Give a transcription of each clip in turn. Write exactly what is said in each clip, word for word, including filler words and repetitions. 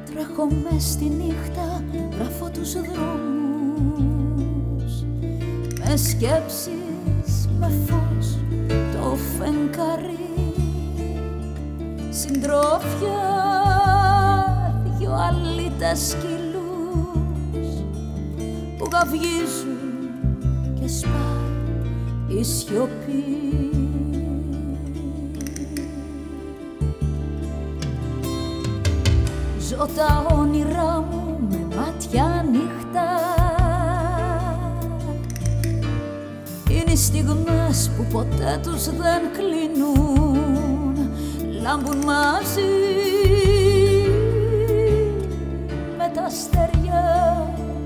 Τρέχω μες στη νύχτα, γράφω τους δρόμους με σκέψεις, με φως, το φεγγάρι, συντρόφια, δυο αλήτες σκυλούς που γαυγίζουν και σπάει η σιωπή. Ζω τα όνειρά μου με μάτια ανοιχτά. Είναι οι στιγμές που ποτέ τους δεν κλείνουν, λάμπουν μαζί με τα αστέρια,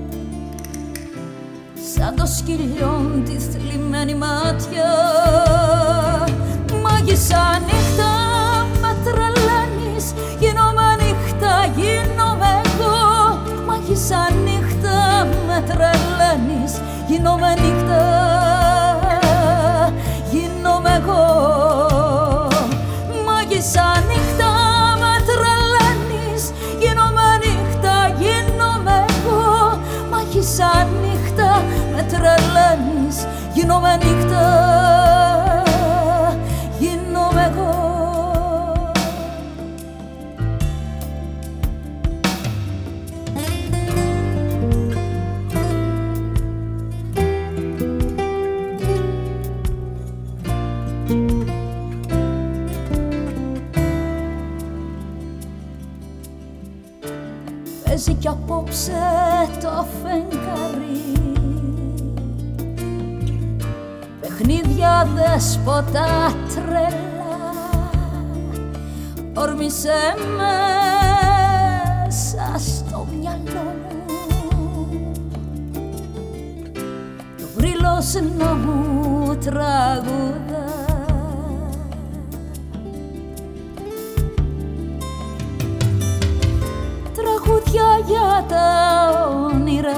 σαν το σκυλιόν τη θλιμμένη μάτια. Μάγισσα νύχτα με τρελαίνεις, γίνομαι νύχτα, γίνομαι εγώ. Μάγισσα νύχτα με τρελαίνεις, γίνομαι νύχτα, γίνομαι εγώ. Μάγισσα νύχτα με τρελαίνεις, γίνομαι νύχτα, γίνομαι εγώ. Μάγισσα νύχτα με τρελαίνεις, γίνομαι νύχτα, γίνομαι εγώ. Παίζει κι απόψε το φεγγάρι, παιχνίδια δέσποτα τρελά. Όρμησε μέσα στο μυαλό μου το βρύλος να μου τραγουδά. Τραγούδια για τα όνειρά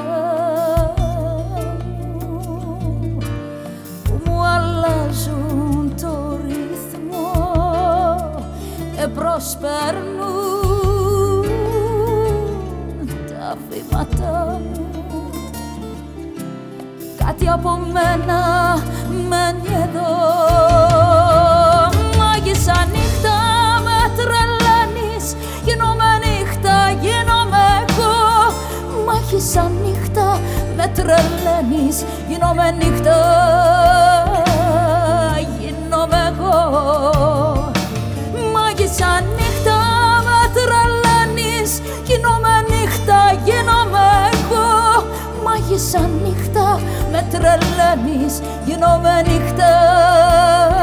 μου που μου αλλάζουν το ρυθμό και προσπέρνουν τα βήματά μου. Κάτι από μένα μένει εδώ. Μάγισσα νύχτα με τρελαίνεις, γίνομαι νύχτα, γίνομαι εγώ. Μάγισσα νύχτα με τρελαίνεις, γίνομαι νύχτα, γίνομαι εγώ. Μάγισσα νύχτα με τρελαίνεις, γίνομαι νύχτα, γίνομαι εγώ. Μάγισσα νύχτα με τρελαίνεις, γίνομαι νύχτα.